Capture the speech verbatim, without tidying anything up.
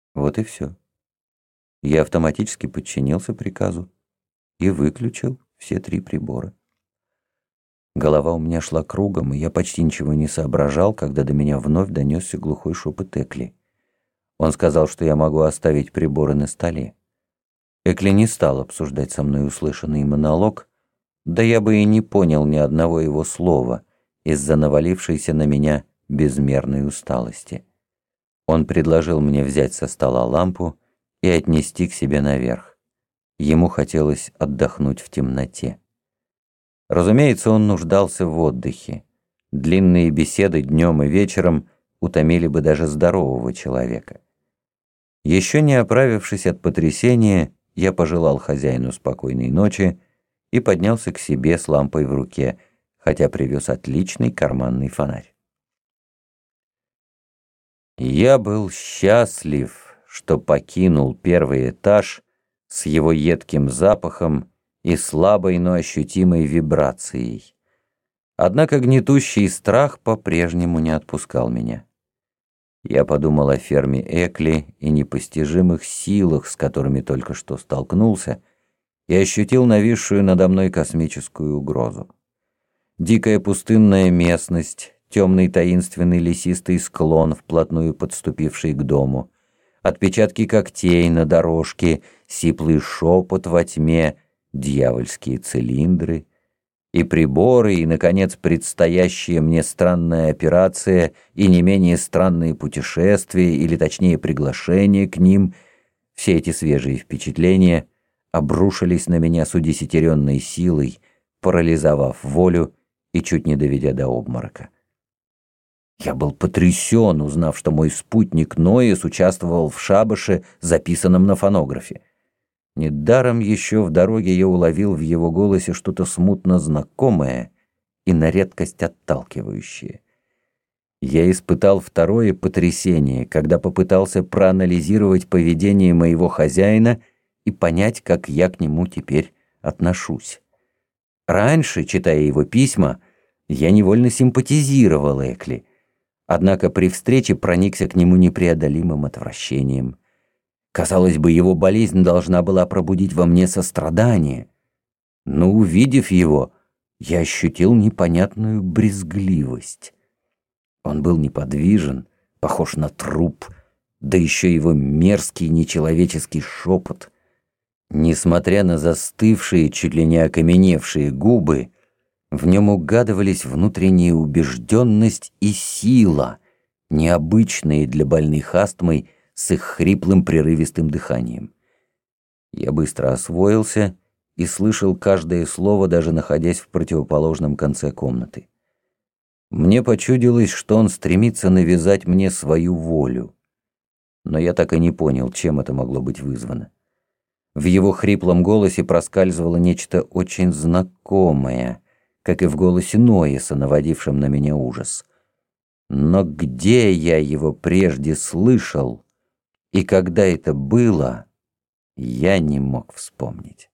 Вот и все. Я автоматически подчинился приказу и выключил все три прибора. Голова у меня шла кругом, и я почти ничего не соображал, когда до меня вновь донесся глухой шепот Экли. Он сказал, что я могу оставить приборы на столе. Экли не стал обсуждать со мной услышанный монолог, да я бы и не понял ни одного его слова из-за навалившейся на меня безмерной усталости. Он предложил мне взять со стола лампу и отнести к себе наверх. Ему хотелось отдохнуть в темноте. Разумеется, он нуждался в отдыхе. Длинные беседы днем и вечером утомили бы даже здорового человека. Еще не оправившись от потрясения, я пожелал хозяину спокойной ночи и поднялся к себе с лампой в руке, хотя привез отличный карманный фонарь. Я был счастлив, что покинул первый этаж с его едким запахом и слабой, но ощутимой вибрацией. Однако гнетущий страх по-прежнему не отпускал меня. Я подумал о ферме Экли и непостижимых силах, с которыми только что столкнулся, и ощутил нависшую надо мной космическую угрозу. Дикая пустынная местность, темный таинственный лесистый склон, вплотную подступивший к дому, отпечатки когтей на дорожке, сиплый шепот во тьме, дьявольские цилиндры и приборы, и, наконец, предстоящая мне странная операция и не менее странные путешествия, или, точнее, приглашение к ним, все эти свежие впечатления обрушились на меня с удесятеренной силой, парализовав волю и чуть не доведя до обморока. Я был потрясен, узнав, что мой спутник Ноис участвовал в шабаше, записанном на фонографе. Недаром еще в дороге я уловил в его голосе что-то смутно знакомое и на редкость отталкивающее. Я испытал второе потрясение, когда попытался проанализировать поведение моего хозяина и понять, как я к нему теперь отношусь. Раньше, читая его письма, я невольно симпатизировал Экли, однако при встрече проникся к нему непреодолимым отвращением. Казалось бы, его болезнь должна была пробудить во мне сострадание, но, увидев его, я ощутил непонятную брезгливость. Он был неподвижен, похож на труп, да еще его мерзкий нечеловеческий шепот. Несмотря на застывшие, чуть ли не окаменевшие губы, в нем угадывались внутренняя убежденность и сила, необычные для больных астмой, с их хриплым прерывистым дыханием. Я быстро освоился и слышал каждое слово, даже находясь в противоположном конце комнаты. Мне почудилось, что он стремится навязать мне свою волю, но я так и не понял, чем это могло быть вызвано. В его хриплом голосе проскальзывало нечто очень знакомое, как и в голосе Ноиса, наводившем на меня ужас. Но где я его прежде слышал, и когда это было, я не мог вспомнить.